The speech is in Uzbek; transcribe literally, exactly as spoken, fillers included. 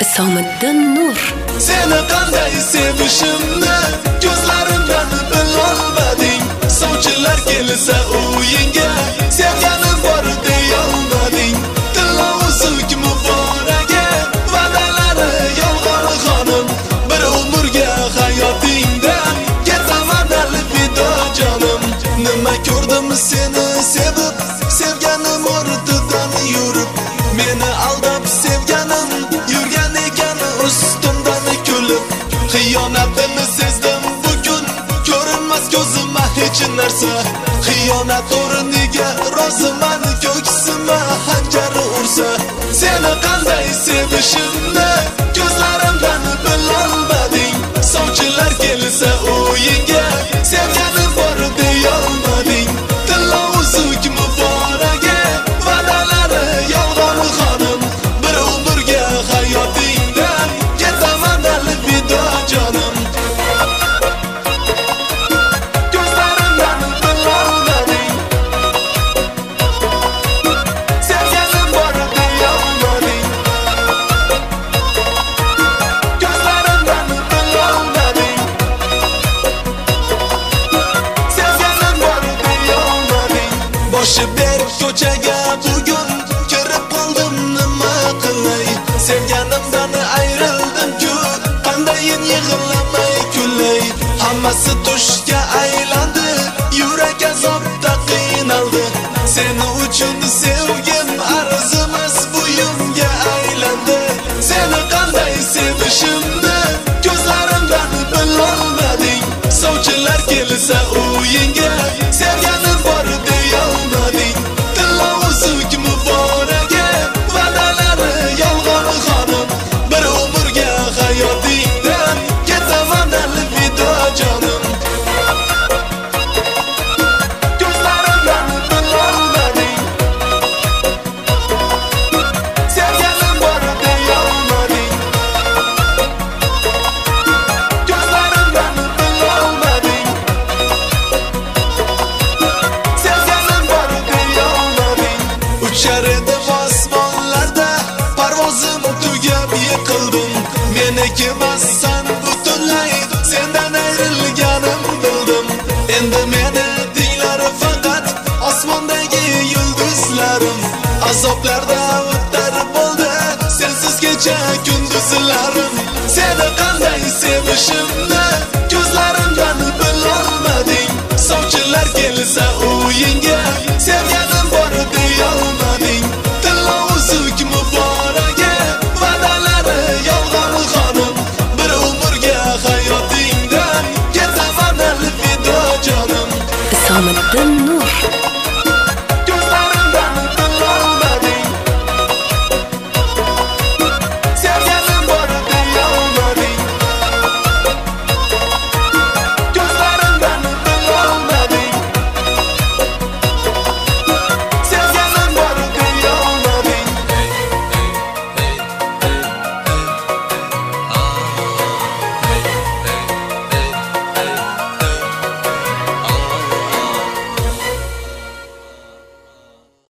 Isomiddin Nur. Seni qanday sevishimni ko'zlarimdan bilolmading. Sovchilar kelsa uyingga sevganim bor deyolmading. Tillovuzuk muboraga va'dalari yolg'on xonim. Bir umrga hayotingdan ketaman alvido jonim. Nima ko'rdim seni sevib, sevganim ortidan yurib, meni aldab sevganim yurgan ekan ustimdan kulib. Xiyonatini sezdim bugun, ko'rinmas ko'zimga hech narsa. Xiyonat o'rniga roziman ko'ksima hanjar ursa. Seni qanday sevishimni ko'zlarimdan bilolmading. Sovchilar kelsa uyingga sevganim bor deyolmading. Tillovuzuk muboraga va'dalari yolg'on xonim. Bir umrga hayotingdan ketaman alvido jonim. Ko'zlarimdan bilolmading. Sevganim bor deyolmading. Ko'zlarimdan bilolmading. Sevganim bor deyolmading. Boshi ber ko'chaga bugun kirib qoldim, nima qilay? Sevganimdan ayrildim-ku, qandayin yig'lamay kulay. Hammasi tushga aylandi, yurak azobda qiynaldi. Seni uchun sevgim arzimas buyumga aylandi. Seni qanday sevishimni ko'zlarimdan bilolmading. Sovchilar kelsa uyingga sevganim bor deyolmading. Tillovuzuk muboraga va'dalari yolg'on xonim. Bir umrga hayotingdan ketaman alvido jonim. Ko'zlarimdan bilolmading. Sevganim bor deyolmading. Ko'zlarimdan bilolmading. Sevganim bor deyolmading. Uchar edim osmonlarda, parvozim tugab yiqildim. Meniki emassan butunlay, sendan ayrilganim bildim. Endi meni deylar faqat osmondagi yulduzlarim. Azoblarda o'tar bo'ldi sensiz kecha kunduzlarim. Seni qanday sevishimni ko'zlarimdan bilolmading. Sovchilar kelsa uyingga sevganim bor deyolmading. Tillovuzuk muboraga va'dalari yolg'on xonim. Bir umrga hayotingdan ketaman alvido jonim. Isomiddin